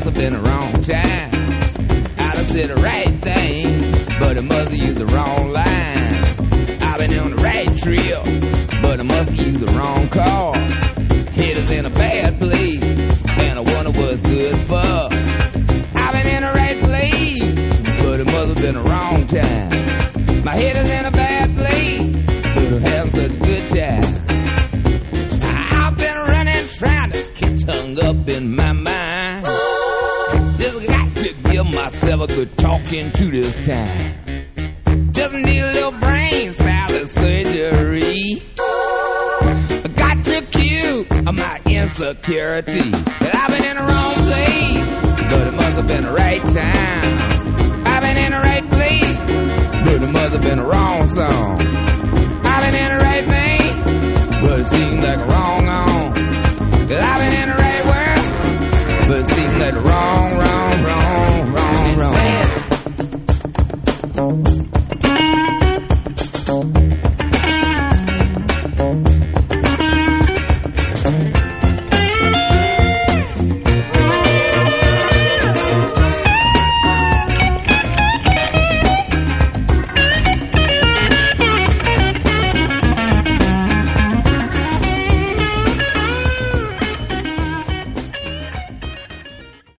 must have been the wrong time. I'd have said the right thing, but I must have used the wrong line. I've been on the right trail, but I must have used the wrong car. Head is in a bad place, and I wonder what's good for. I've been in the right place, but it must have been the wrong time. My head is in a bad place, but I'm having such a good time. I've been running, trying to get hung up in my mind. Just got to give myself a good talking to this time. Just need a little brain salad surgery. I got to cue my insecurity. That I've been in the wrong place, but it must have been the right time. I've been in the right place, but it must have been the wrong song. I've been in the right vein, but it seems like a wrong on. That I've been in the right world, but it seems like the wrong